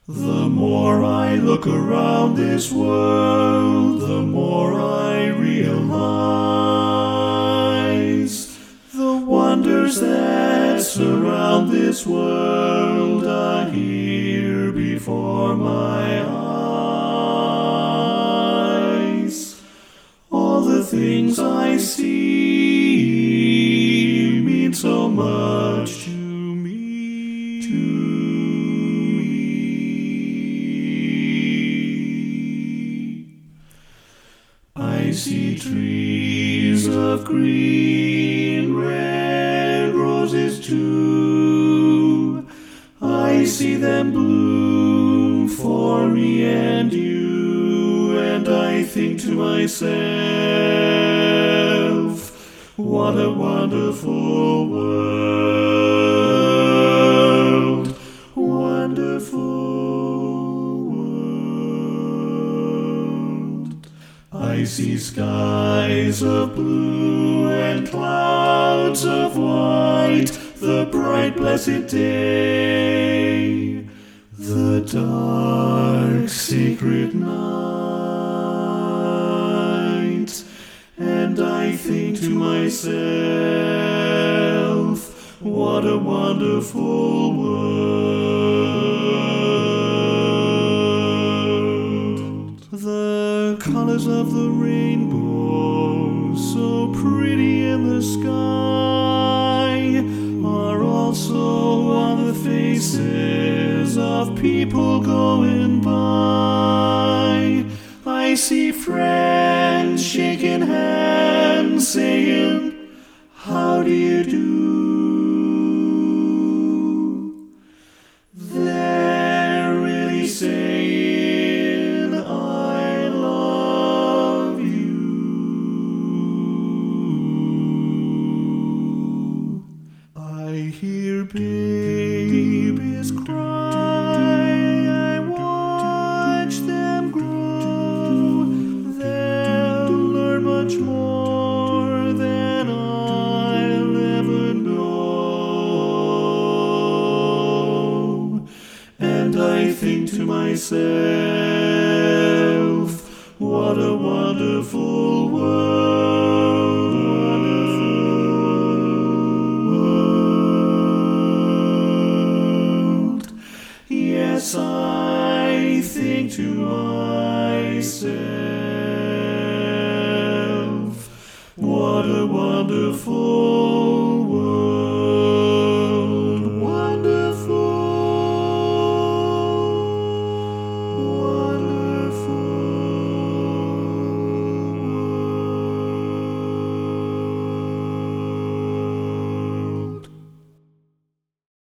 The more I look around this world, the more I realize the wonders that surround this world are here before my eyes. All the things I see mean so much to me, I see trees of green, red roses too. I see them bloom for me and you, and I think to myself, what a wonderful world, wonderful world. I see skies of blue and clouds of white, the bright blessed day, the dark secret night, and I think to myself, what a wonderful world. The colors of the rainbow, so pretty in the sky, are also on the faces of people going by. I see friends shaking hands, saying, how do you do? They're really saying, I love you. I hear babies cry, I watch them grow. They'll learn much more than I'll ever know. And I think to myself, what a wonderful world. Yes, I think to myself,